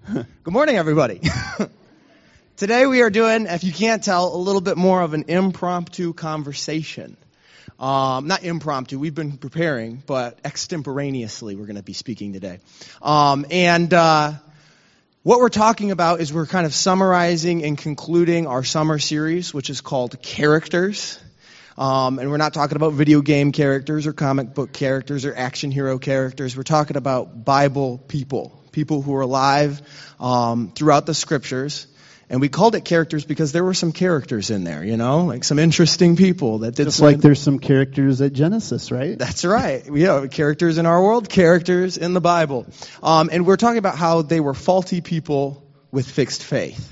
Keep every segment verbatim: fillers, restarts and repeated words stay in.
Good morning, everybody. Today we are doing, if you can't tell, a little bit more of an impromptu conversation. Um, not impromptu, we've been preparing, but extemporaneously we're going to be speaking today. Um, and uh, what we're talking about is we're kind of summarizing and concluding our summer series, which is called Characters. Um, and we're not talking about video game characters or comic book characters or action hero characters. We're talking about Bible people, people who are alive um, throughout the scriptures. And we called it characters because there were some characters in there, you know, like some interesting people that did. Just some, like there's some characters at Genesis, right? That's right. We have characters in our world, characters in the Bible. Um, and we're talking about how they were faulty people with fixed faith.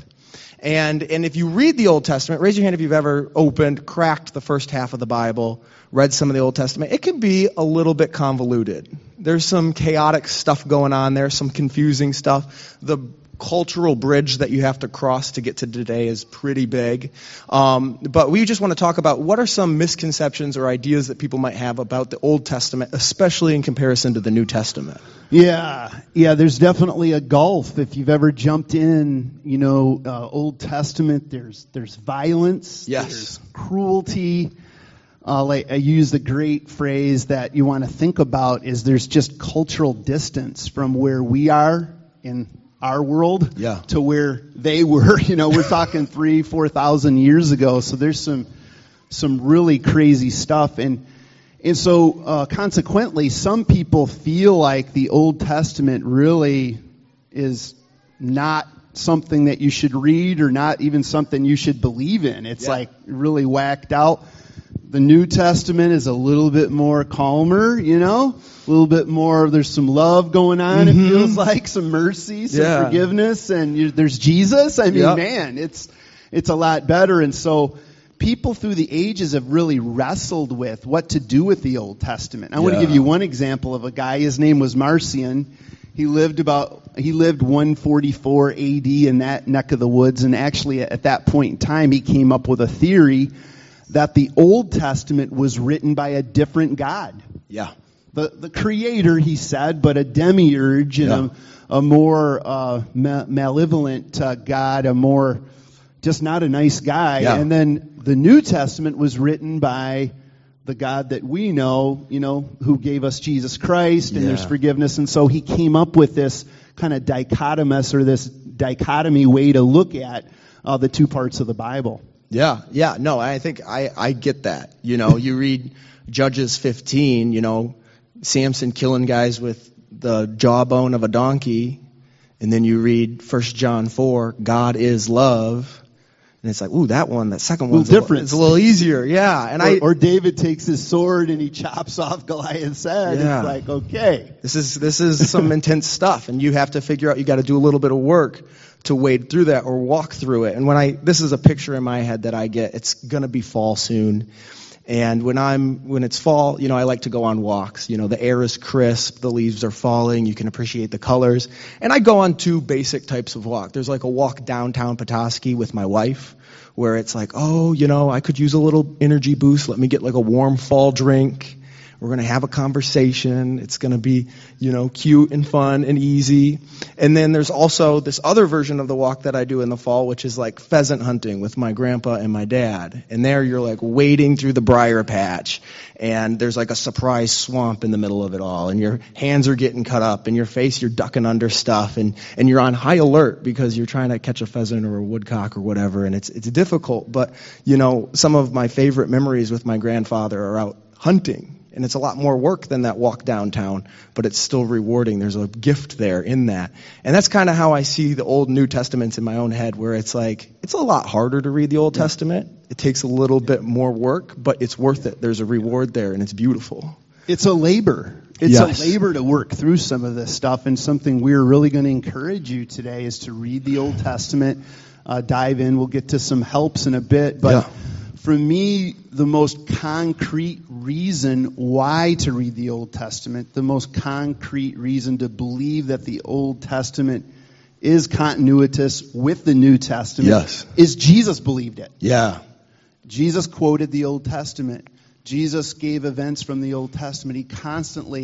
And and if you read the Old Testament, raise your hand if you've ever opened, cracked the first half of the Bible, read some of the Old Testament. It can be a little bit convoluted. There's some chaotic stuff going on there, some confusing stuff. The cultural bridge that you have to cross to get to today is pretty big. Um, but we just want to talk about what are some misconceptions or ideas that people might have about the Old Testament, especially in comparison to the New Testament. Yeah, yeah, there's definitely a gulf. If you've ever jumped in, you know, uh, Old Testament, there's there's violence, yes. There's cruelty. Uh, like I use the great phrase that you want to think about is there's just cultural distance from where we are in our world yeah. to where they were. You know, we're talking three, four thousand years ago. So there's some some really crazy stuff, and and so uh, consequently, some people feel like the Old Testament really is not something that you should read, or not even something you should believe in. It's yeah. like really whacked out. The New Testament is a little bit more calmer, you know, a little bit more, there's some love going on, mm-hmm. It feels like, some mercy, some yeah. forgiveness, and you, there's Jesus. I mean, yep. man, it's it's a lot better. And so people through the ages have really wrestled with what to do with the Old Testament. I yeah. want to give you one example of a guy. His name was Marcion. He lived about, he lived one forty-four A D in that neck of the woods, and actually at that point in time, he came up with a theory that the Old Testament was written by a different God. Yeah. The the creator, he said, but a demiurge and yeah. a, a more uh, ma- malevolent uh, God, a more, just not a nice guy. Yeah. And then the New Testament was written by the God that we know, you know, who gave us Jesus Christ, and yeah. there's forgiveness. And so he came up with this kind of dichotomous, or this dichotomy way to look at uh, the two parts of the Bible. Yeah, yeah, no, I think I, I get that. You know, you read Judges fifteen, you know, Samson killing guys with the jawbone of a donkey, and then you read First John four, God is love, and it's like, ooh, that one, that second one's a little different. It's a little easier, yeah. And or, I or David takes his sword and he chops off Goliath's head. Yeah. It's like, okay, this is this is some intense stuff, and you have to figure out. You got to do a little bit of work to wade through that or walk through it. And when I, this is a picture in my head that I get. It's gonna be fall soon, and when I'm when it's fall, you know, I like to go on walks. You know, the air is crisp, the leaves are falling, you can appreciate the colors. And I go on two basic types of walk. There's like a walk downtown Petoskey with my wife, where it's like, oh, you know, I could use a little energy boost. Let me get like a warm fall drink. We're going to have a conversation. It's going to be, you know, cute and fun and easy. And then there's also this other version of the walk that I do in the fall, which is like pheasant hunting with my grandpa and my dad. And there you're like wading through the briar patch, and there's like a surprise swamp in the middle of it all. And your hands are getting cut up, and your face, you're ducking under stuff, and, and you're on high alert because you're trying to catch a pheasant or a woodcock or whatever. And it's, it's difficult. But, you know, some of my favorite memories with my grandfather are out hunting. And it's a lot more work than that walk downtown, but it's still rewarding. There's a gift there in that. And that's kind of how I see the Old and New Testaments in my own head, where it's like, it's a lot harder to read the Old yeah. Testament. It takes a little bit more work, but it's worth it. There's a reward there, and it's beautiful. It's a labor. It's yes. a labor to work through some of this stuff, and something we're really going to encourage you today is to read the Old Testament, uh, dive in. We'll get to some helps in a bit, but yeah. for me, the most concrete reason why to read the Old Testament, the most concrete reason to believe that the Old Testament is continuous with the New Testament yes. is Jesus believed it. Yeah. Jesus quoted the Old Testament. Jesus gave events from the Old Testament. He constantly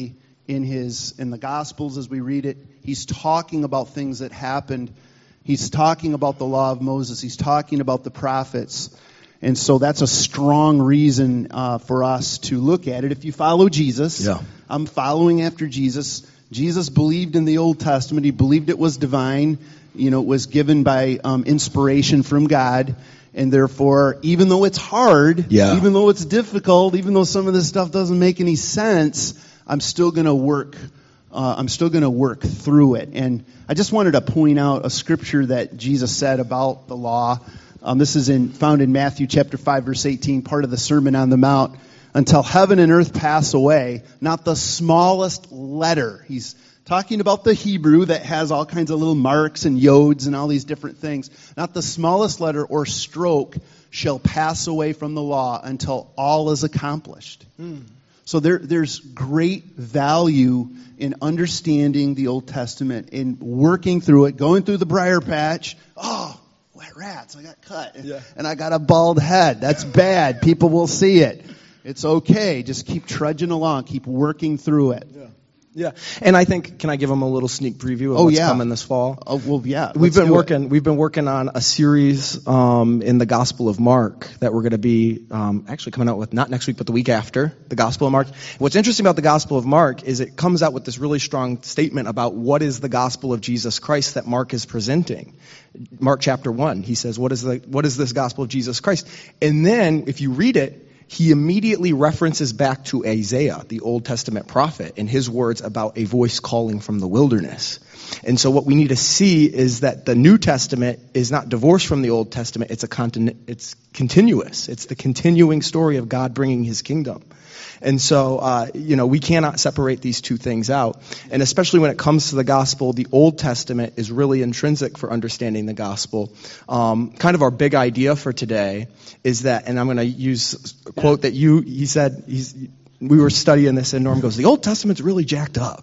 in his in the Gospels as we read it. He's talking about things that happened. He's talking about the law of Moses. He's talking about the prophets. And so that's a strong reason uh, for us to look at it. If you follow Jesus, yeah. I'm following after Jesus. Jesus believed in the Old Testament. He believed it was divine. You know, it was given by um, inspiration from God. And therefore, even though it's hard, yeah. even though it's difficult, even though some of this stuff doesn't make any sense, I'm still going to work. Uh, I'm still going to work through it. And I just wanted to point out a scripture that Jesus said about the law. Um, this is in, found in Matthew chapter five, verse eighteen, part of the Sermon on the Mount. Until heaven and earth pass away, not the smallest letter. He's talking about the Hebrew that has all kinds of little marks and yods and all these different things. Not the smallest letter or stroke shall pass away from the law until all is accomplished. Mm. So there, there's great value in understanding the Old Testament, in working through it, going through the briar patch. Oh, wet rats, I got cut. Yeah. And I got a bald head. That's bad. People will see it. It's okay. Just keep trudging along. Keep working through it. Yeah. Yeah. And I think, can I give them a little sneak preview of oh, what's yeah. coming this fall? Oh, well, yeah. We've been working, it. we've been working on a series, um, in the Gospel of Mark that we're going to be, um, actually coming out with not next week, but the week after, the Gospel of Mark. What's interesting about the Gospel of Mark is it comes out with this really strong statement about what is the gospel of Jesus Christ that Mark is presenting. Mark chapter one, he says, what is the, what is this gospel of Jesus Christ? And then, if you read it, he immediately references back to Isaiah, the Old Testament prophet, and his words about a voice calling from the wilderness. And so what we need to see is that the New Testament is not divorced from the Old Testament. It's a continu- it's continuous. It's the continuing story of God bringing his kingdom. And so, uh, you know, we cannot separate these two things out. And especially when it comes to the gospel, the Old Testament is really intrinsic for understanding the gospel. Um, kind of our big idea for today is that, and I'm going to use a quote that you, he said, he's, we were studying this and Norm goes, the Old Testament's really jacked up.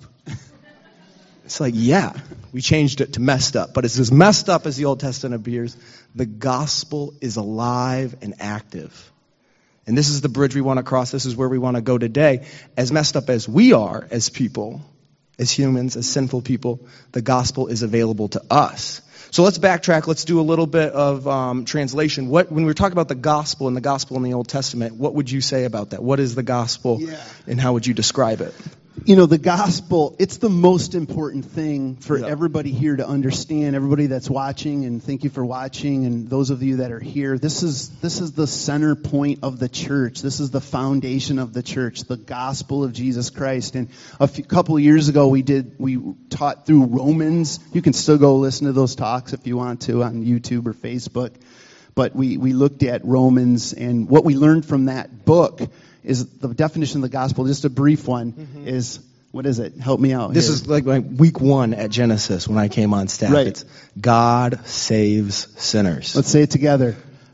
It's like, yeah, we changed it to messed up. But it's as messed up as the Old Testament appears. The gospel is alive and active. And this is the bridge we want to cross. This is where we want to go today. As messed up as we are as people, as humans, as sinful people, the gospel is available to us. So let's backtrack. Let's do a little bit of um, translation. What, when we talk about the gospel and the gospel in the Old Testament, what would you say about that? What is the gospel, yeah. and how would you describe it? You know, the gospel, it's the most important thing for yeah. everybody here to understand, everybody that's watching, and thank you for watching, and those of you that are here. This is this is the center point of the church. This is the foundation of the church, the gospel of Jesus Christ. And a few, couple of years ago, we did we taught through Romans. You can still go listen to those talks if you want to on YouTube or Facebook. But we, we looked at Romans, and what we learned from that book is the definition of the gospel, just a brief one, mm-hmm. is, what is it? Help me out This here. is like my week one at Genesis when I came on staff. Right. It's God saves sinners. Let's say it together.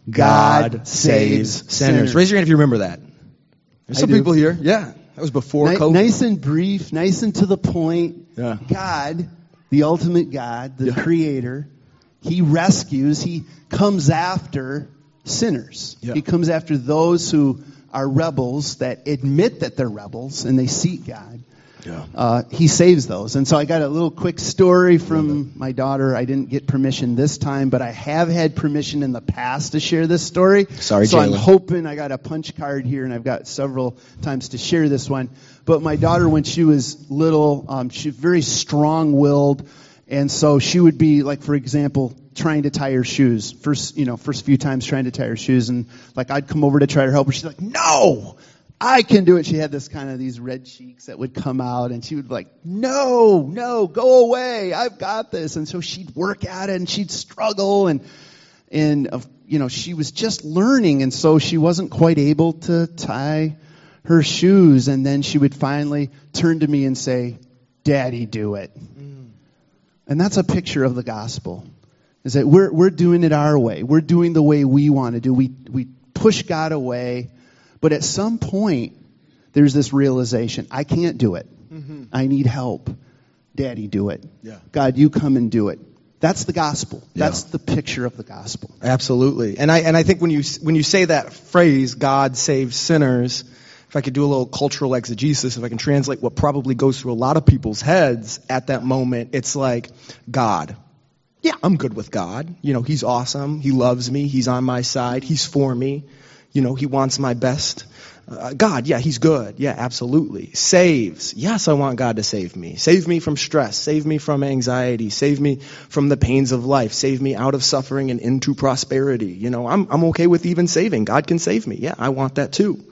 God, God saves sinners. sinners. Raise your hand if you remember that. There's I some do. people here. Yeah. That was before Ni- COVID. Nice and brief, nice and to the point. Yeah. God, the ultimate God, the Yeah. creator, he rescues, he comes after sinners. Yeah. He comes after those who are rebels, that admit that they're rebels and they seek God. Yeah. Uh, he saves those. And so I got a little quick story from my daughter. I didn't get permission this time, but I have had permission in the past to share this story. Sorry, So I'm Jalen. hoping, I got a punch card here and I've got several times to share this one. But my daughter, when she was little, um, she was very strong-willed. And so she would be, like, for example, trying to tie her shoes. First, you know, first few times trying to tie her shoes. And, like, I'd come over to try to help her. She's like, no, I can do it. She had this kind of these red cheeks that would come out. And she would be like, no, no, go away. I've got this. And so she'd work at it and she'd struggle. And, and uh, you know, she was just learning. And so she wasn't quite able to tie her shoes. And then she would finally turn to me and say, Daddy, do it. And that's a picture of the gospel. Is that we're we're doing it our way. We're doing the way we want to do. We we push God away, but at some point there's this realization: I can't do it. Mm-hmm. I need help. Daddy, do it. Yeah. God, you come and do it. That's the gospel. Yeah. That's the picture of the gospel. Absolutely. And I and I think when you when you say that phrase, God saves sinners, if I could do a little cultural exegesis, if I can translate what probably goes through a lot of people's heads at that moment, it's like, God. Yeah, I'm good with God. You know, he's awesome. He loves me. He's on my side. He's for me. You know, he wants my best. Uh, God, yeah, he's good. Yeah, absolutely. Saves. Yes, I want God to save me. Save me from stress. Save me from anxiety. Save me from the pains of life. Save me out of suffering and into prosperity. You know, I'm I'm okay with even saving. God can save me. Yeah, I want that too.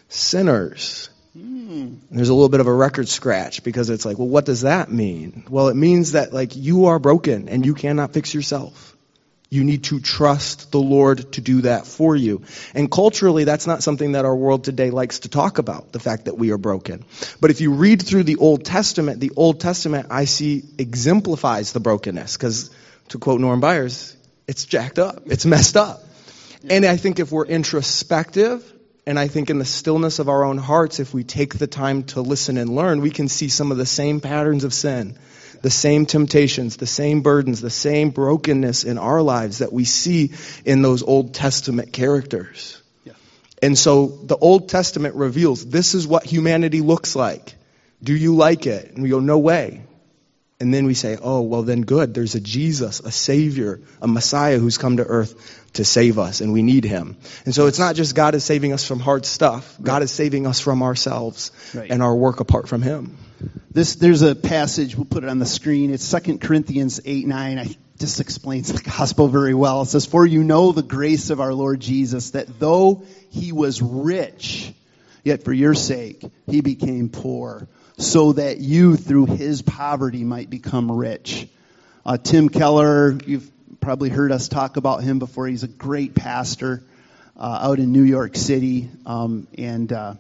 Sinners. Mm. There's a little bit of a record scratch because it's like, well, what does that mean? Well, it means that like you are broken and you cannot fix yourself. You need to trust the Lord to do that for you. And culturally, that's not something that our world today likes to talk about, the fact that we are broken. But if you read through the Old Testament, the Old Testament I see exemplifies the brokenness. Because to quote Norm Byers, it's jacked up. It's messed up. And I think if we're introspective, and I think in the stillness of our own hearts, if we take the time to listen and learn, we can see some of the same patterns of sin, the same temptations, the same burdens, the same brokenness in our lives that we see in those Old Testament characters. Yeah. And so the Old Testament reveals this is what humanity looks like. Do you like it? And we go, no way. And then we say, oh, well then good. There's a Jesus, a Savior, a Messiah who's come to earth to save us, and we need him. And so it's not just God is saving us from hard stuff. Right. God is saving us from ourselves right. and our work apart from him. This, there's a passage, we'll put it on the screen. It's Second Corinthians eight nine. I just explains the gospel very well. It says, for you know the grace of our Lord Jesus, that though he was rich, yet for your sake he became poor, so that you through his poverty might become rich. Uh, Tim Keller, you've probably heard us talk about him before. He's a great pastor uh, out in New York City. Um, and uh,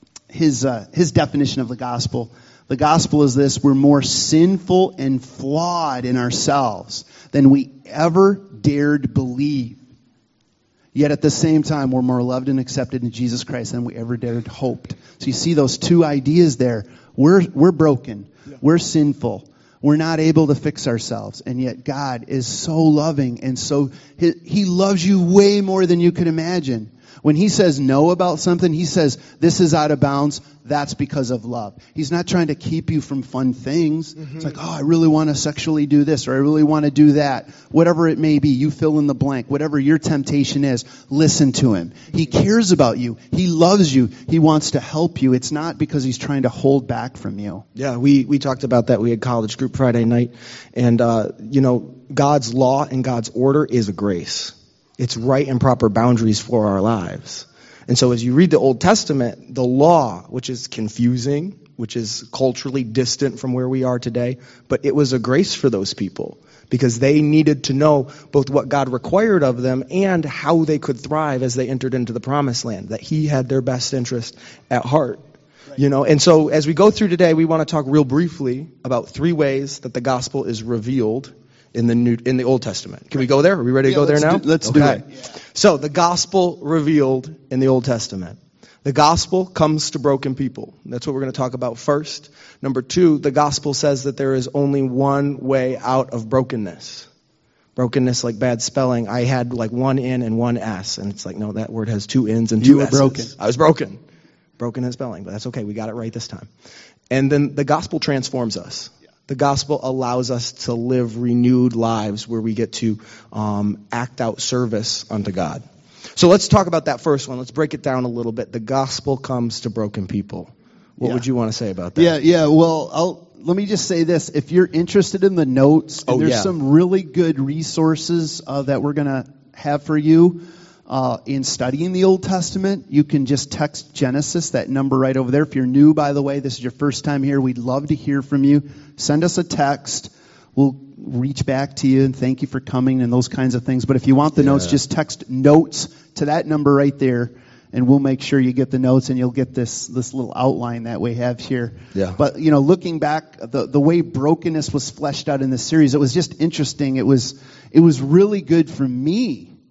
his uh, his definition of the gospel, the gospel is this: we're more sinful and flawed in ourselves than we ever dared believe. Yet at the same time, we're more loved and accepted in Jesus Christ than we ever dared hoped. So you see those two ideas there. We're we're broken. Yeah. We're sinful. We're not able to fix ourselves. And yet God is so loving. And so he, he loves you way more than you could imagine. When he says no about something, he says this is out of bounds. That's because of love. He's not trying to keep you from fun things. Mm-hmm. It's like, oh, I really want to sexually do this, or I really want to do that. Whatever it may be, you fill in the blank. Whatever your temptation is, listen to him. He cares about you. He loves you. He wants to help you. It's not because he's trying to hold back from you. Yeah, we, we talked about that. We had college group Friday night. And, uh, you know, God's law and God's order is a grace. It's right and proper boundaries for our lives. And so as you read the Old Testament, the law, which is confusing, which is culturally distant from where we are today, but it was a grace for those people because they needed to know both what God required of them and how they could thrive as they entered into the promised land, that he had their best interest at heart. Right. You know, and so as we go through today, we want to talk real briefly about three ways that the gospel is revealed in the New, in the Old Testament. Can we go there? Are we ready to yeah, go there now? Do, let's okay. do it. Yeah. So the gospel revealed in the Old Testament. The gospel comes to broken people. That's what we're going to talk about first. Number two, the gospel says that there is only one way out of brokenness. Brokenness, like bad spelling. I had like one N and one S, and it's like, no, that word has two N's and two you were S's. Broken. I was broken. Broken in spelling, but that's okay. We got it right this time. And then the gospel transforms us. The gospel allows us to live renewed lives where we get to um, act out service unto God. So let's talk about that first one. Let's break it down a little bit. The gospel comes to broken people. What yeah. would you want to say about that? Yeah, yeah. Well, I'll, let me just say this. If you're interested in the notes, and oh, there's yeah. some really good resources uh, that we're going to have for you. Uh, in studying the Old Testament, you can just text Genesis, that number right over there. If you're new, by the way, this is your first time here, we'd love to hear from you. Send us a text. We'll reach back to you and thank you for coming and those kinds of things. But if you want the yeah. notes, just text notes to that number right there, and we'll make sure you get the notes and you'll get this this little outline that we have here. Yeah. But, you know, looking back, the, the way brokenness was fleshed out in this series, it was just interesting. It was it was really good for me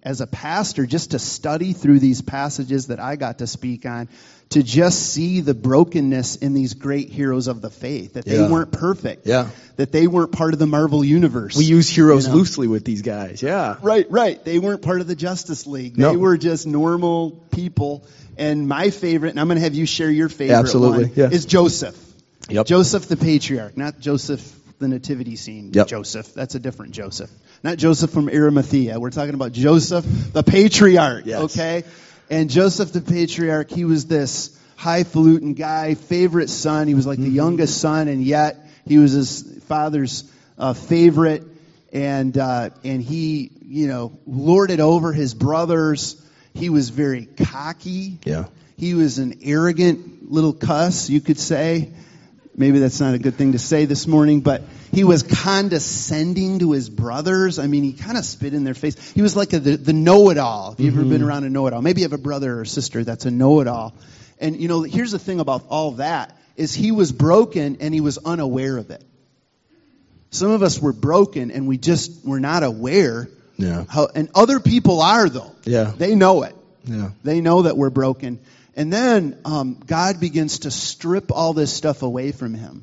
as a pastor, just to study through these passages that I got to speak on, to just see the brokenness in these great heroes of the faith, that they Yeah. weren't perfect, Yeah. that they weren't part of the Marvel universe. We use heroes you know? loosely with these guys. Yeah. Right, right. They weren't part of the Justice League. They No. were just normal people. And my favorite, and I'm going to have you share your favorite Absolutely, one, yeah. is Joseph. Yep. Joseph the patriarch, not Joseph the nativity scene. Yep. Joseph, that's a different Joseph. Not Joseph from Arimathea. We're talking about Joseph the patriarch, Yes. okay? And Joseph the patriarch, he was this highfalutin guy, favorite son. He was like the youngest son, and yet he was his father's uh, favorite. And uh, and he, you know, lorded over his brothers. He was very cocky. Yeah. He was an arrogant little cuss, you could say. Maybe that's not a good thing to say this morning, but he was condescending to his brothers. I mean, he kind of spit in their face. He was like a, the, the know-it-all. Have you ever been around a know-it-all? Maybe you have a brother or sister that's a know-it-all. And, you know, here's the thing about all that, is he was broken and he was unaware of it. Some of us were broken and we just were not aware. Yeah. How, and other people are, though. Yeah. They know it. Yeah. They know that we're broken. And then um, God begins to strip all this stuff away from him.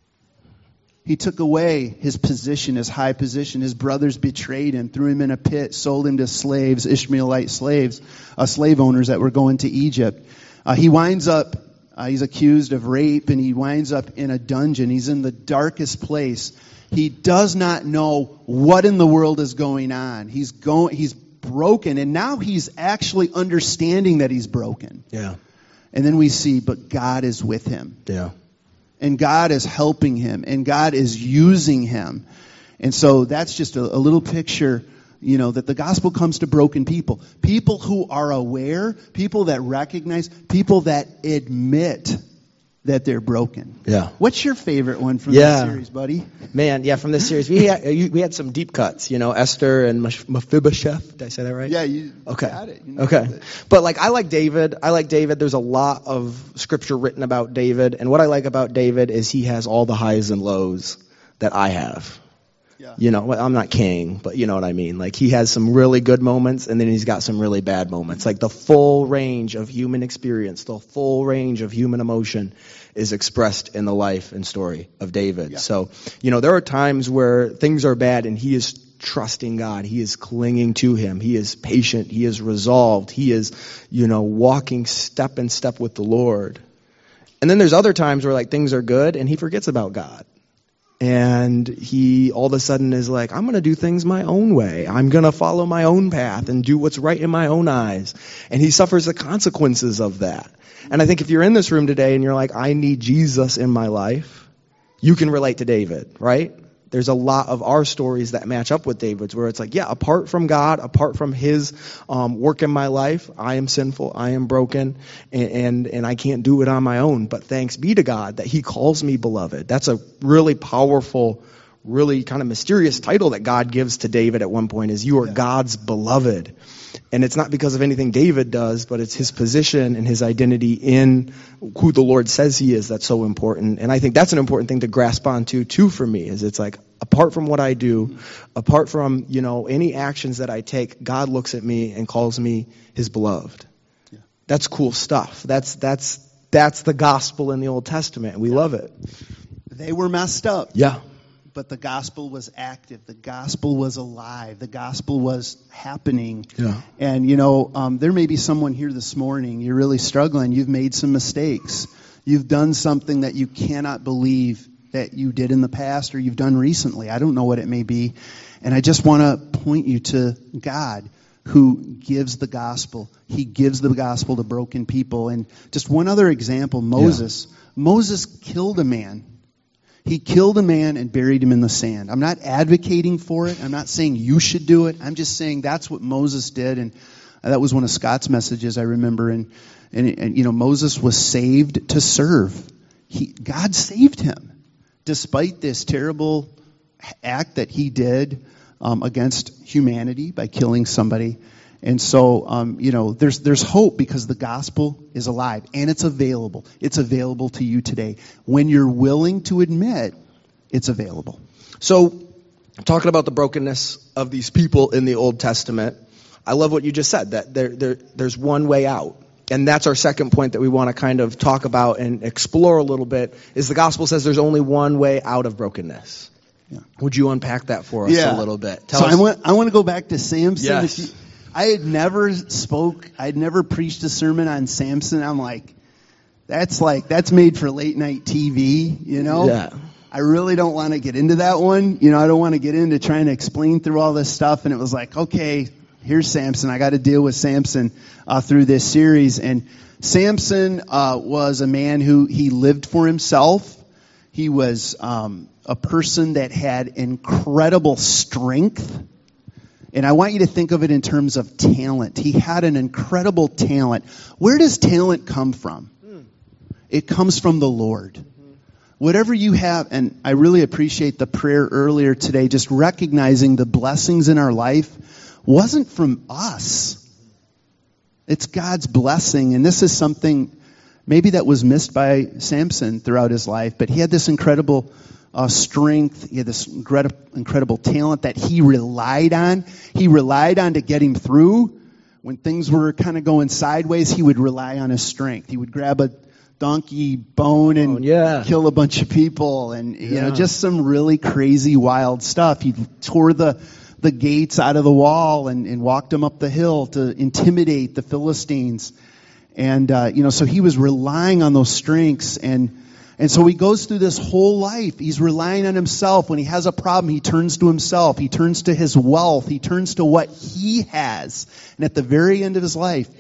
He took away his position, his high position. His brothers betrayed him, threw him in a pit, sold him to slaves, Ishmaelite slaves, uh, slave owners that were going to Egypt. Uh, he winds up, uh, he's accused of rape, and he winds up in a dungeon. He's in the darkest place. He does not know what in the world is going on. He's going, he's broken, and now he's actually understanding that he's broken. Yeah. And then we see, but God is with him. Yeah. And God is helping him, and God is using him. And so that's just a, a little picture, you know, that the gospel comes to broken people. People who are aware, people that recognize, people that admit that they're broken. Yeah. What's your favorite one from Yeah. this series, buddy? Man, yeah, from this series, we had, we had some deep cuts, you know, Esther and Mephibosheth. Did I say that right? Yeah, you Okay. got it. You know Okay. it. But like, I like David. I like David. There's a lot of scripture written about David. And what I like about David is he has all the highs and lows that I have. Yeah. You know, well, I'm not king, but you know what I mean. Like, he has some really good moments, and then he's got some really bad moments. Like, the full range of human experience, the full range of human emotion is expressed in the life and story of David. Yeah. So, you know, there are times where things are bad and he is trusting God. He is clinging to him. He is patient. He is resolved. He is, you know, walking step in step with the Lord. And then there's other times where like things are good and he forgets about God. And he all of a sudden is like, I'm going to do things my own way. I'm going to follow my own path and do what's right in my own eyes. And he suffers the consequences of that. And I think if you're in this room today and you're like, I need Jesus in my life, you can relate to David, right? There's a lot of our stories that match up with David's where it's like, yeah, apart from God, apart from his um, work in my life, I am sinful, I am broken, and, and and I can't do it on my own. But thanks be to God that he calls me beloved. That's a really powerful, really kind of mysterious title that God gives to David at one point, is you are Yeah. God's beloved. And it's not because of anything David does, but it's his position and his identity in who the Lord says he is that's so important. And I think that's an important thing to grasp onto too for me, is it's like, apart from what I do, apart from, you know, any actions that I take, God looks at me and calls me his beloved. Yeah. That's cool stuff. That's that's that's the gospel in the Old Testament. We love it. They were messed up. Yeah. But the gospel was active. The gospel was alive. The gospel was happening. Yeah. And, you know, um, there may be someone here this morning. You're really struggling. You've made some mistakes. You've done something that you cannot believe that you did in the past or you've done recently. I don't know what it may be. And I just want to point you to God, who gives the gospel. He gives the gospel to broken people. And just one other example, Moses. Yeah. Moses killed a man. He killed a man and buried him in the sand. I'm not advocating for it. I'm not saying you should do it. I'm just saying that's what Moses did. And that was one of Scott's messages, I remember. And, and, and you know, Moses was saved to serve. He, God saved him despite this terrible act that he did um, against humanity by killing somebody. And so, um, you know, there's there's hope because the gospel is alive and it's available. It's available to you today. When you're willing to admit, it's available. So, talking about the brokenness of these people in the Old Testament, I love what you just said, that there, there there's one way out. And that's our second point that we want to kind of talk about and explore a little bit, is the gospel says there's only one way out of brokenness. Yeah. Would you unpack that for us yeah. a little bit? Tell so us. I want, I want to go back to Samson. Yes. You, I had never spoke, I had never preached a sermon on Samson. I'm like, that's like, that's made for late night T V, you know? Yeah. I really don't want to get into that one. You know, I don't want to get into trying to explain through all this stuff. And it was like, okay, here's Samson. I got to deal with Samson uh, through this series. And Samson uh, was a man who, he lived for himself. He was um, a person that had incredible strength. And I want you to think of it in terms of talent. He had an incredible talent. Where does talent come from? Mm. It comes from the Lord. Mm-hmm. Whatever you have, and I really appreciate the prayer earlier today, just recognizing the blessings in our life wasn't from us. It's God's blessing. And this is something maybe that was missed by Samson throughout his life, but he had this incredible Uh, strength. He had this incredible, incredible talent that he relied on. He relied on to get him through. When things were kind of going sideways, he would rely on his strength. He would grab a donkey bone and oh, yeah. kill a bunch of people, and you yeah. know, just some really crazy, wild stuff. He tore the the gates out of the wall and, and walked them up the hill to intimidate the Philistines. And uh, you know, so he was relying on those strengths. And And so he goes through this whole life. He's relying on himself. When he has a problem, he turns to himself. He turns to his wealth. He turns to what he has. And at the very end of his life,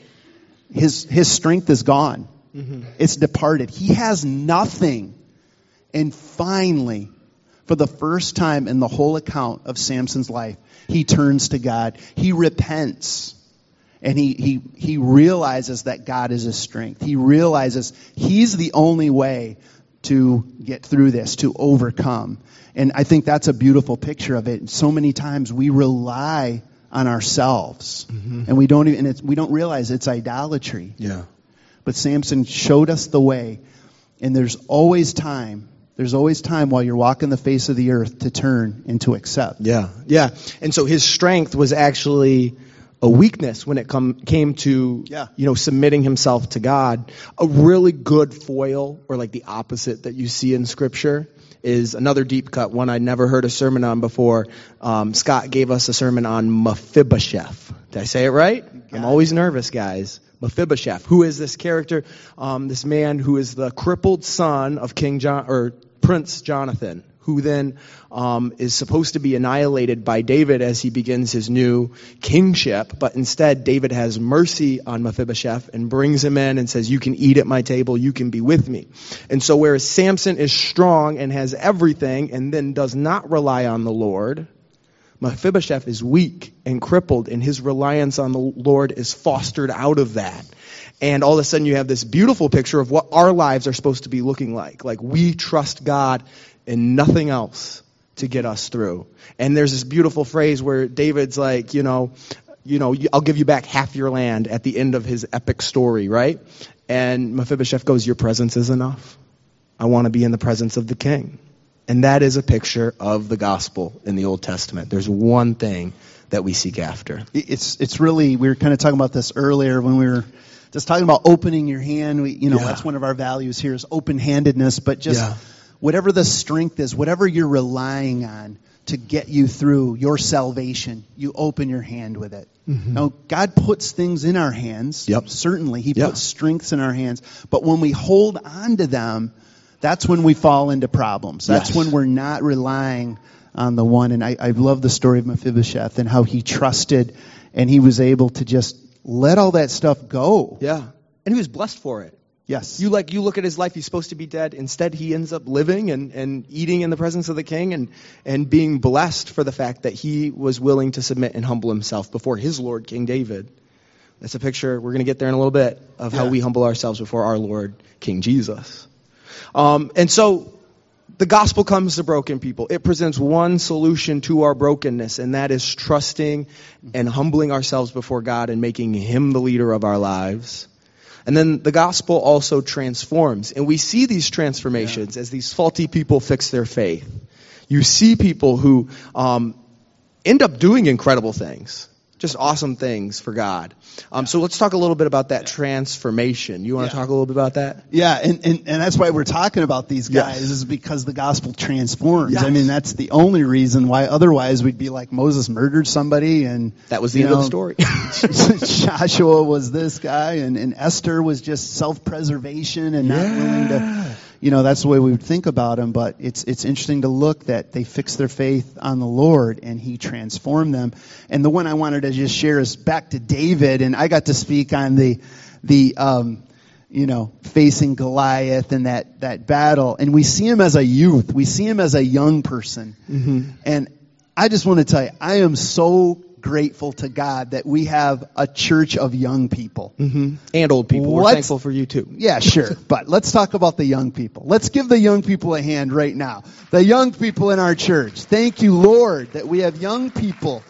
his his strength is gone. Mm-hmm. It's departed. He has nothing. And finally, for the first time in the whole account of Samson's life, he turns to God. He repents. And he, he, he realizes that God is his strength. He realizes he's the only way to get through this, to overcome. And I think that's a beautiful picture of it. So many times we rely on ourselves, mm-hmm. and we don't even, and it's, we don't realize it's idolatry. Yeah. But Samson showed us the way, and there's always time. There's always time while you're walking the face of the earth to turn and to accept. Yeah, yeah. And so his strength was actually a weakness when it come, came to, yeah. you know, submitting himself to God. A really good foil, or like the opposite that you see in Scripture, is another deep cut, one I'd never heard a sermon on before. Um, Scott gave us a sermon on Mephibosheth. Did I say it right? I'm always nervous, guys. Mephibosheth. Who is this character? Um, this man who is the crippled son of King John, or Prince Jonathan, who then um, is supposed to be annihilated by David as he begins his new kingship. But instead, David has mercy on Mephibosheth and brings him in and says, you can eat at my table, you can be with me. And so whereas Samson is strong and has everything and then does not rely on the Lord, Mephibosheth is weak and crippled, and his reliance on the Lord is fostered out of that. And all of a sudden you have this beautiful picture of what our lives are supposed to be looking like. Like we trust God and nothing else to get us through. And there's this beautiful phrase where David's like, you know, you know, I'll give you back half your land at the end of his epic story, right? And Mephibosheth goes, your presence is enough. I want to be in the presence of the king. And that is a picture of the gospel in the Old Testament. There's one thing that we seek after. It's it's really, we were kind of talking about this earlier when we were just talking about opening your hand. We, you know, yeah. That's one of our values here is open-handedness, but just yeah. whatever the strength is, whatever you're relying on to get you through your salvation, you open your hand with it. Mm-hmm. Now, God puts things in our hands. Yep. Certainly, He yep. puts strengths in our hands. But when we hold on to them, that's when we fall into problems. That's yes. when we're not relying on the one. And I, I love the story of Mephibosheth and how he trusted and he was able to just let all that stuff go. Yeah. And he was blessed for it. Yes. You like you look at his life, he's supposed to be dead. Instead, he ends up living and, and eating in the presence of the king and, and being blessed for the fact that he was willing to submit and humble himself before his Lord, King David. That's a picture, we're going to get there in a little bit, of yeah. how we humble ourselves before our Lord, King Jesus. Um, and so the gospel comes to broken people. It presents one solution to our brokenness, and that is trusting and humbling ourselves before God and making Him the leader of our lives. And then the gospel also transforms. And we see these transformations yeah. as these faulty people fix their faith. You see people who um, end up doing incredible things. just awesome things for God. Um, so let's talk a little bit about that transformation. You want Yeah. to talk a little bit about that? Yeah, and, and, and that's why we're talking about these guys, Yes. is because the gospel transforms. Yes. I mean, that's the only reason why otherwise we'd be like Moses murdered somebody and That was the you end of know, the story. Joshua was this guy and, and Esther was just self-preservation and not Yeah. willing to, you know, that's the way we would think about them. But it's it's interesting to look that they fixed their faith on the Lord and He transformed them. And the one I wanted to just share is back to David, and I got to speak on the the um, you know, facing Goliath and that that battle. And we see him as a youth. We see him as a young person. Mm-hmm. And I just want to tell you, I am so grateful to God that we have a church of young people. Mm-hmm. And old people. We're What's- thankful for you too. Yeah, sure. But let's talk about the young people. Let's give the young people a hand right now. The young people in our church. Thank you, Lord, that we have young people.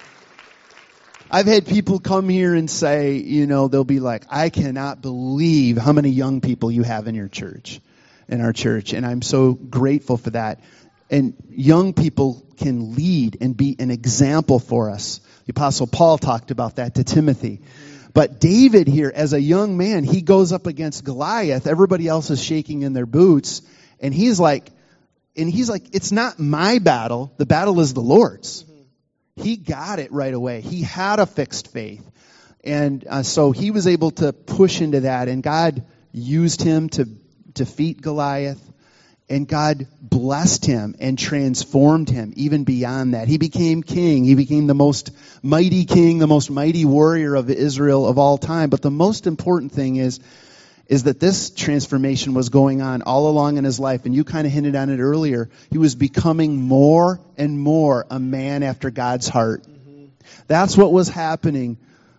I've had people come here and say, you know, they'll be like, I cannot believe how many young people you have in your church, in our church. And I'm so grateful for that. And young people can lead and be an example for us. The Apostle Paul talked about that to Timothy. But David here, as a young man, he goes up against Goliath. Everybody else is shaking in their boots. And he's like, and he's like, it's not my battle. The battle is the Lord's. He got it right away. He had a fixed faith. And uh, so he was able to push into that. And God used him to defeat Goliath. And God blessed him and transformed him even beyond that. He became king. He became the most mighty king, the most mighty warrior of Israel of all time. But the most important thing is, is that this transformation was going on all along in his life. And you kind of hinted on it earlier. He was becoming more and more a man after God's heart. Mm-hmm. That's what was happening.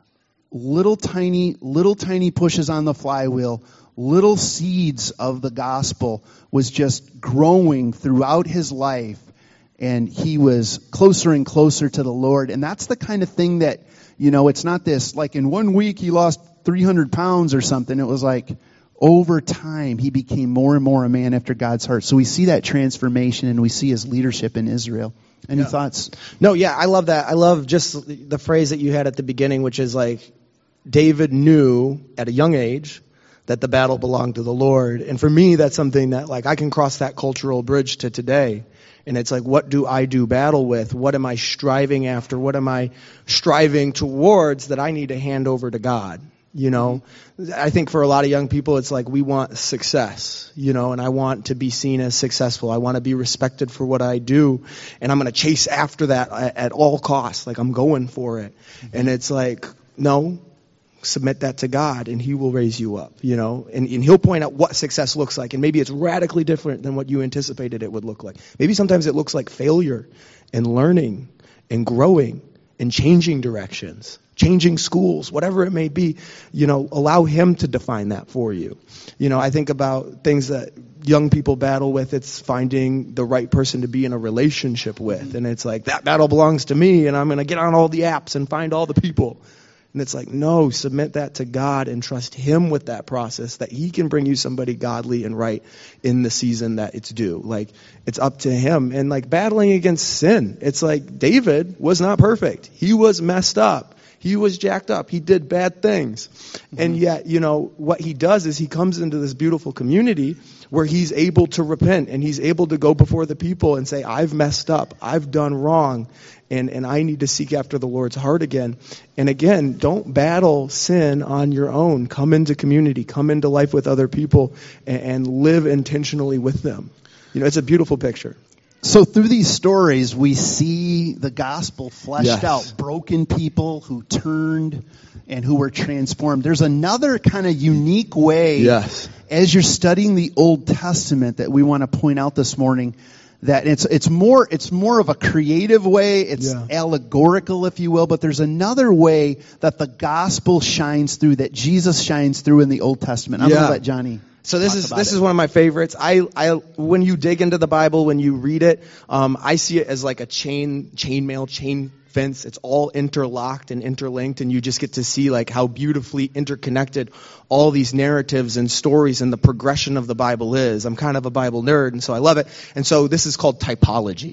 Little tiny, little tiny pushes on the flywheel. Little seeds of the gospel was just growing throughout his life, and he was closer and closer to the Lord. And that's the kind of thing that, you know, it's not this, like in one week he lost three hundred pounds or something. It was like over time he became more and more a man after God's heart. So we see that transformation, and we see his leadership in Israel. Any Yeah. thoughts? No, yeah, I love that. I love just the phrase that you had at the beginning, which is like, David knew at a young age that the battle belonged to the Lord. And for me, that's something that, like, I can cross that cultural bridge to today. And it's like, what do I do battle with? What am I striving after? What am I striving towards that I need to hand over to God? You know, I think for a lot of young people, it's like, we want success, you know, and I want to be seen as successful. I want to be respected for what I do. And I'm going to chase after that at, at all costs. Like, I'm going for it. And it's like, no. Submit that to God, and He will raise you up, you know, and, and He'll point out what success looks like. And maybe it's radically different than what you anticipated it would look like. Maybe sometimes it looks like failure and learning and growing and changing directions, changing schools, whatever it may be. You know, allow Him to define that for you. You know, I think about things that young people battle with. It's finding the right person to be in a relationship with. And it's like, that battle belongs to me, and I'm going to get on all the apps and find all the people. And it's like, no, submit that to God and trust Him with that process, that He can bring you somebody godly and right in the season that it's due. Like, it's up to Him. And like battling against sin, it's like David was not perfect. He was messed up. He was jacked up. He did bad things. Mm-hmm. And yet, you know, what he does is he comes into this beautiful community where he's able to repent, and he's able to go before the people and say, I've messed up. I've done wrong. And, and I need to seek after the Lord's heart again. And again, don't battle sin on your own. Come into community. Come into life with other people and, and live intentionally with them. You know, it's a beautiful picture. So through these stories, we see the gospel fleshed Yes. out. Broken people who turned and who were transformed. There's another kind of unique way, Yes. as you're studying the Old Testament, that we want to point out this morning. That it's it's more it's more of a creative way. It's Yeah. allegorical, if you will. But there's another way that the gospel shines through, that Jesus shines through in the Old Testament. I'm Yeah. going to let Johnny. So this talk is about this it. is one of my favorites. I, I when you dig into the Bible, when you read it, um, I see it as like a chain chainmail chain fence. It's all interlocked and interlinked, and you just get to see like how beautifully interconnected all these narratives and stories and the progression of the Bible is. I'm kind of a Bible nerd, and so I love it. And so this is called typology.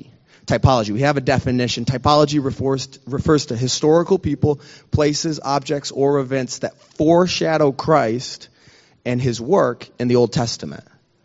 typology. We have a definition. Typology refers, refers to historical people, places, objects, or events that foreshadow Christ and his work in the Old Testament.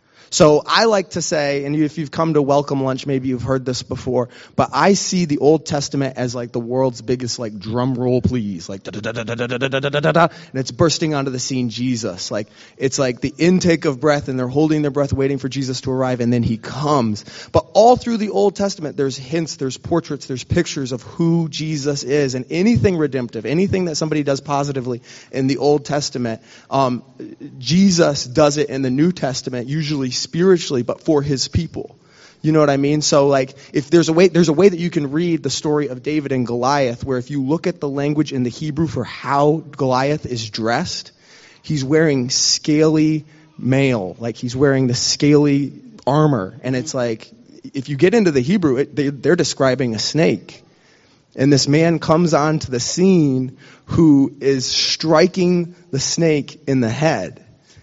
So I like to say, and if you've come to Welcome Lunch, maybe you've heard this before, but I see the Old Testament as like the world's biggest like drum roll please, like da-da-da-da-da-da-da-da-da-da, and it's bursting onto the scene Jesus. Like it's like the intake of breath, and they're holding their breath waiting for Jesus to arrive, and then he comes. But all through the Old Testament, there's hints, there's portraits, there's pictures of who Jesus is, and anything redemptive, anything that somebody does positively in the Old Testament, um, Jesus does it in the New Testament, usually spiritually, but for his people. You know what I mean? So like, if there's a way, there's a way that you can read the story of David and Goliath, where if you look at the language in the Hebrew for how Goliath is dressed, he's wearing scaly mail, like he's wearing the scaly armor. And it's like, if you get into the Hebrew, it, they, they're describing a snake. And this man comes onto the scene who is striking the snake in the head.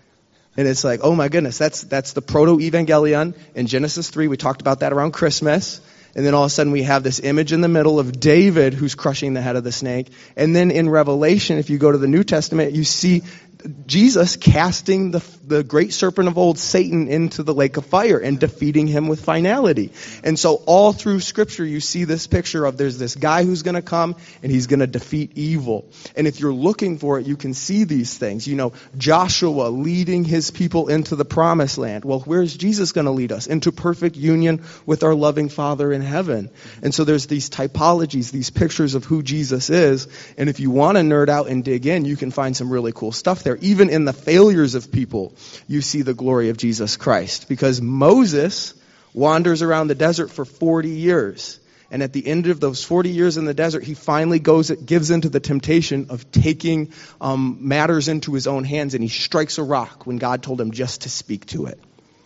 And it's like, oh my goodness, that's that's the proto-evangelion in Genesis three. We talked about that around Christmas. And then all of a sudden we have this image in the middle of David who's crushing the head of the snake. And then in Revelation, if you go to the New Testament, you see Jesus casting the the great serpent of old, Satan, into the lake of fire and defeating him with finality. And so all through Scripture, you see this picture of there's this guy who's going to come and he's going to defeat evil. And if you're looking for it, you can see these things. You know, Joshua leading his people into the promised land. Well, where's Jesus going to lead us? Into perfect union with our loving Father in heaven. And so there's these typologies, these pictures of who Jesus is. And if you want to nerd out and dig in, you can find some really cool stuff there. Even in the failures of people, you see the glory of Jesus Christ. Because Moses wanders around the desert for forty years. And at the end of those forty years in the desert, he finally goes, gives into the temptation of taking um, matters into his own hands, and he strikes a rock when God told him just to speak to it.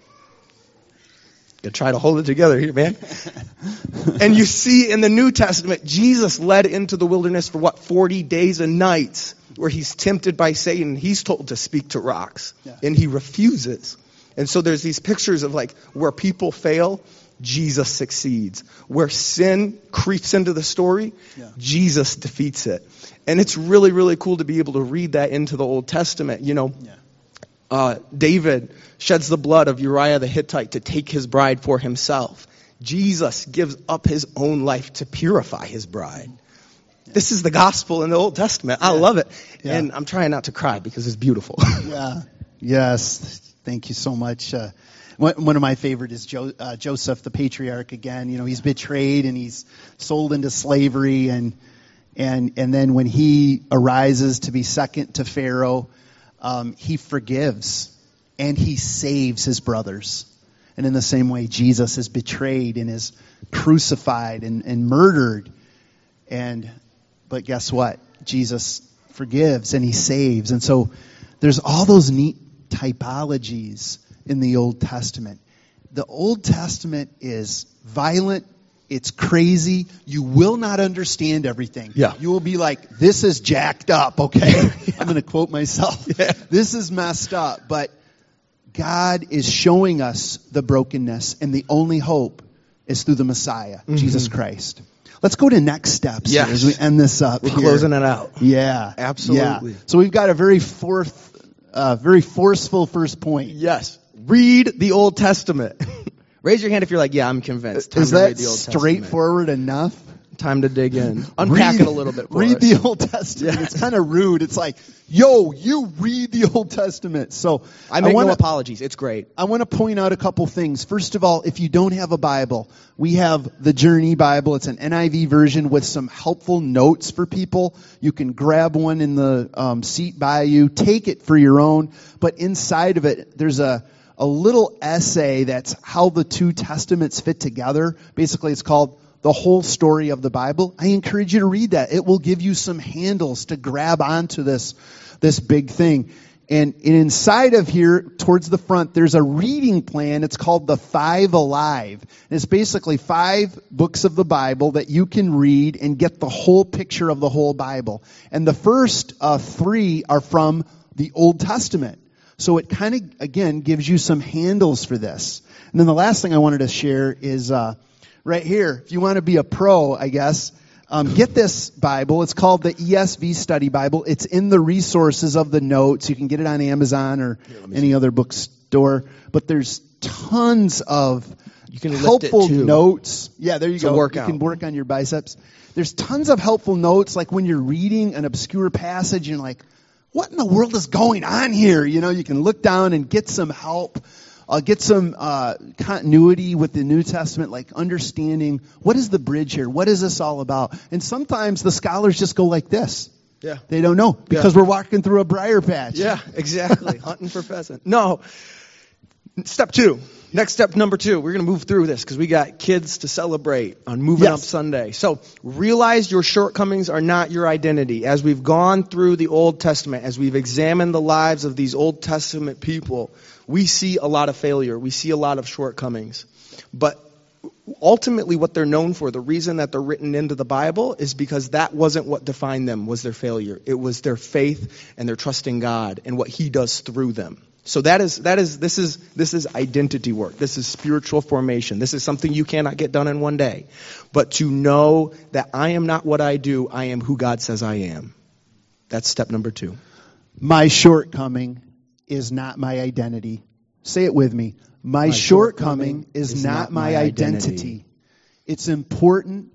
You try to hold it together here, man. And you see in the New Testament, Jesus led into the wilderness for what, forty days and nights, where he's tempted by Satan. He's told to speak to rocks, yeah. And he refuses. And so there's these pictures of like where people fail, Jesus succeeds. Where sin creeps into the story, yeah. Jesus defeats it. And it's really, really cool to be able to read that into the Old Testament. You know, yeah. uh, David sheds the blood of Uriah the Hittite to take his bride for himself. Jesus gives up his own life to purify his bride. This is the gospel in the Old Testament. I yeah. love it. Yeah. And I'm trying not to cry because it's beautiful. Yeah. Yes. Thank you so much. Uh, one, one of my favorite is jo- uh, Joseph, the patriarch again. You know, he's betrayed and he's sold into slavery. And, and, and then when he arises to be second to Pharaoh, um, he forgives and he saves his brothers. And in the same way, Jesus is betrayed and is crucified and, and murdered. And But guess what? Jesus forgives and he saves. And so there's all those neat typologies in the Old Testament. The Old Testament is violent. It's crazy. You will not understand everything. Yeah. You will be like, this is jacked up, okay? Yeah. I'm going to quote myself. Yeah. This is messed up. But God is showing us the brokenness, and the only hope is through the Messiah, mm-hmm. Jesus Christ. Let's go to next steps yes. as we end this up. We're here. closing it out. Yeah. Absolutely. Yeah. So we've got a very forth, uh, very forceful first point. Yes. Read the Old Testament. Raise your hand if you're like, yeah, I'm convinced. Time Is to that read the Old straightforward Testament. enough? Time to dig in. Unpack read, it a little bit for Read us. the Old Testament. Yeah. It's kind of rude. It's like, yo, you read the Old Testament. So I make I wanna, no apologies. It's great. I want to point out a couple things. First of all, if you don't have a Bible, we have the Journey Bible. It's an N I V version with some helpful notes for people. You can grab one in the um, seat by you. Take it for your own. But inside of it, there's a a little essay that's how the two testaments fit together. Basically, it's called The Whole Story of the Bible. I encourage you to read that. It will give you some handles to grab onto this, this big thing. And, and inside of here, towards the front, there's a reading plan. It's called the Five Alive. And it's basically five books of the Bible that you can read and get the whole picture of the whole Bible. And the first uh, three are from the Old Testament. So it kind of, again, gives you some handles for this. And then the last thing I wanted to share is uh, right here. If you want to be a pro, I guess, um, get this Bible. It's called the E S V Study Bible. It's in the resources of the notes. You can get it on Amazon or here, any see. other bookstore. But there's tons of you can helpful notes. Yeah, there you it's go. A workout. You can work on your biceps. There's tons of helpful notes, like when you're reading an obscure passage, and you're like, what in the world is going on here? You know, you can look down and get some help, uh, get some uh, continuity with the New Testament, like understanding what is the bridge here? What is this all about? And sometimes the scholars just go like this. Yeah. They don't know because yeah. we're walking through a briar patch. Yeah, exactly. Hunting for pheasant. No. Step two. Next step number two. We're going to move through this because we got kids to celebrate on Moving yes. Up Sunday. So realize your shortcomings are not your identity. As we've gone through the Old Testament, as we've examined the lives of these Old Testament people, we see a lot of failure. We see a lot of shortcomings. But ultimately what they're known for, the reason that they're written into the Bible is because that wasn't what defined them, was their failure. It was their faith and their trust in God and what He does through them. So that is, that is, this is, this is identity work. This is spiritual formation. This is something you cannot get done in one day. But to know that I am not what I do, I am who God says I am. That's step number two. My shortcoming is not my identity. Say it with me. My, my shortcoming, shortcoming is, is not, not my identity. identity. It's important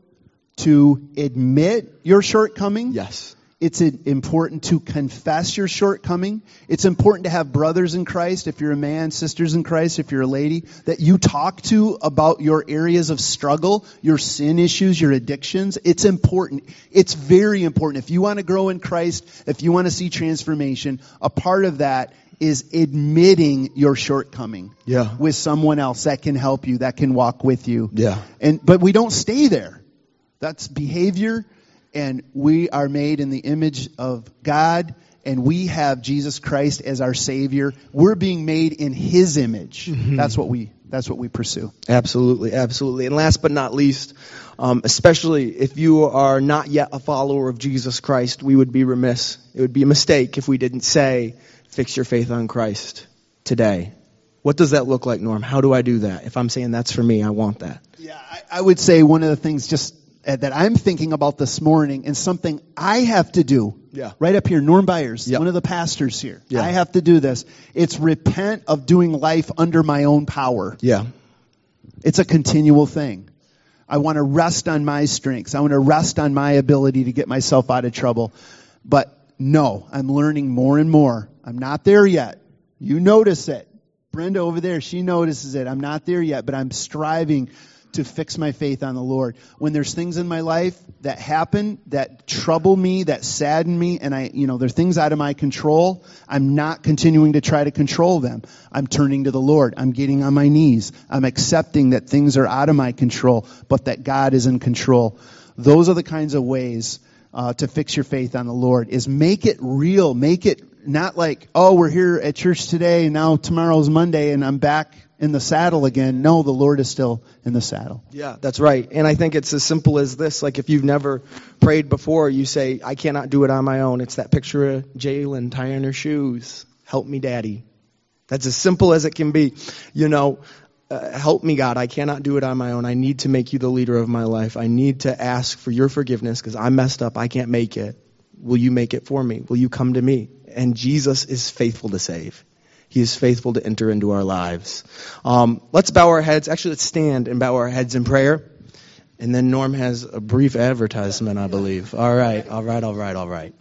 to admit your shortcoming. Yes. It's important to confess your shortcoming. It's important to have brothers in Christ, if you're a man, sisters in Christ, if you're a lady, that you talk to about your areas of struggle, your sin issues, your addictions. It's important. It's very important. If you want to grow in Christ, if you want to see transformation, a part of that is admitting your shortcoming yeah. with someone else that can help you, that can walk with you. Yeah. And but we don't stay there. That's behavior. And we are made in the image of God, and we have Jesus Christ as our Savior. We're being made in His image. Mm-hmm. That's what we that's what we pursue. Absolutely, absolutely. And last but not least, um, especially if you are not yet a follower of Jesus Christ, we would be remiss. It would be a mistake if we didn't say, fix your faith on Christ today. What does that look like, Norm? How do I do that? If I'm saying that's for me, I want that. Yeah, I, I would say one of the things just that I'm thinking about this morning, and something I have to do. Yeah. Right up here, Norm Byers, yep. one of the pastors here. Yeah. I have to do this. It's repent of doing life under my own power. Yeah. It's a continual thing. I want to rest on my strengths. I want to rest on my ability to get myself out of trouble. But no, I'm learning more and more. I'm not there yet. You notice it. Brenda over there, she notices it. I'm not there yet, but I'm striving to fix my faith on the Lord. When there's things in my life that happen, that trouble me, that sadden me, and I, you know, they're things out of my control, I'm not continuing to try to control them. I'm turning to the Lord. I'm getting on my knees. I'm accepting that things are out of my control, but that God is in control. Those are the kinds of ways uh, to fix your faith on the Lord, is make it real. Make it not like, oh, we're here at church today, and now tomorrow's Monday, and I'm back in the saddle again. No, the Lord is still in the saddle. Yeah, that's right. And I think it's as simple as this. Like if you've never prayed before, you say, I cannot do it on my own. It's that picture of Jalen tying her shoes. Help me, Daddy. That's as simple as it can be. You know, uh, help me, God. I cannot do it on my own. I need to make you the leader of my life. I need to ask for your forgiveness because I'm messed up. I can't make it. Will you make it for me? Will you come to me? And Jesus is faithful to save. He is faithful to enter into our lives. Um, let's bow our heads. Actually, let's stand and bow our heads in prayer. And then Norm has a brief advertisement, I believe. All right, all right, all right, all right.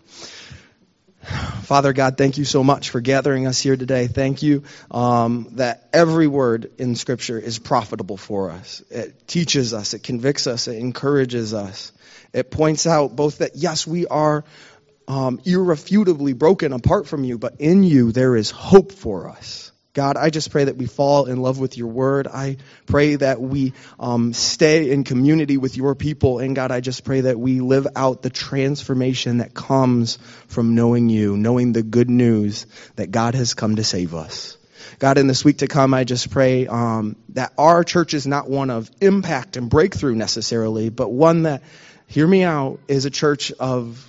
Father God, thank you so much for gathering us here today. Thank you um, that every word in Scripture is profitable for us. It teaches us, it convicts us, it encourages us. It points out both that, yes, we are Um, irrefutably broken apart from you, but in you there is hope for us. God, I just pray that we fall in love with your word. I pray that we um, stay in community with your people. And God, I just pray that we live out the transformation that comes from knowing you, knowing the good news that God has come to save us. God, in this week to come, I just pray um, that our church is not one of impact and breakthrough necessarily, but one that, hear me out, is a church of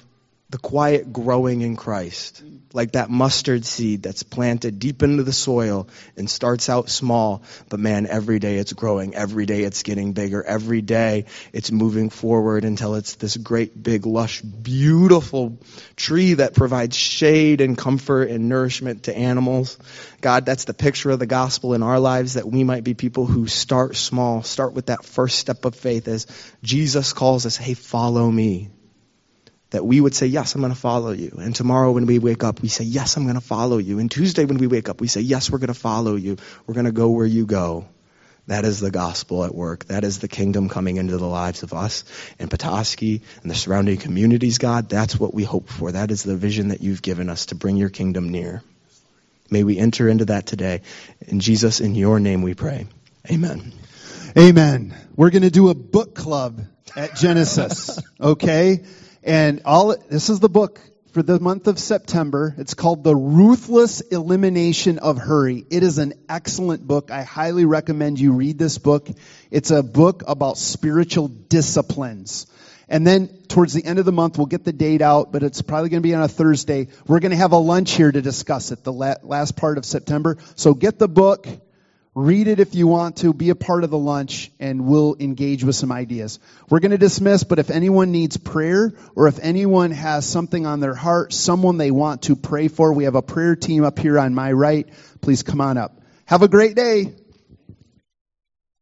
the quiet growing in Christ, like that mustard seed that's planted deep into the soil and starts out small, but man, every day it's growing, every day it's getting bigger, every day it's moving forward until it's this great, big, lush, beautiful tree that provides shade and comfort and nourishment to animals. God, that's the picture of the gospel in our lives, that we might be people who start small, start with that first step of faith as Jesus calls us, hey, follow me. That we would say, yes, I'm going to follow you. And tomorrow when we wake up, we say, yes, I'm going to follow you. And Tuesday when we wake up, we say, yes, we're going to follow you. We're going to go where you go. That is the gospel at work. That is the kingdom coming into the lives of us and Petoskey and the surrounding communities, God. That's what we hope for. That is the vision that you've given us to bring your kingdom near. May we enter into that today. In Jesus, in your name we pray. Amen. Amen. We're going to do a book club at Genesis, okay? And all this is the book for the month of September. It's called The Ruthless Elimination of Hurry. It is an excellent book. I highly recommend you read this book. It's a book about spiritual disciplines. And then towards the end of the month, we'll get the date out, but it's probably going to be on a Thursday. We're going to have a lunch here to discuss it, the last part of September. So get the book. Read it if you want to. Be a part of the lunch, and we'll engage with some ideas. We're going to dismiss, but if anyone needs prayer, or if anyone has something on their heart, someone they want to pray for, we have a prayer team up here on my right. Please come on up. Have a great day.